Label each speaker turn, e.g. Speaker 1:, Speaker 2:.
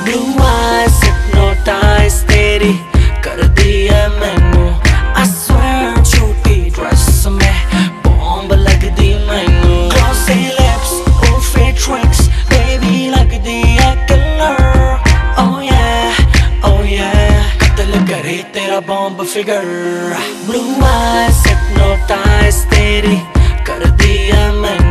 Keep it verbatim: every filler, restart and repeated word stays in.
Speaker 1: Blue eyes hypnotize तेरी कर दी है मैनू I swear झूठी ड्रेस में बॉम्ब लग दी मैनू Glossy lips, oh fake tricks baby लगदी है killer Oh yeah, oh yeah कत्ल करे तेरा bomb figure Blue eyes hypnotize तेरी कर दी है मैनू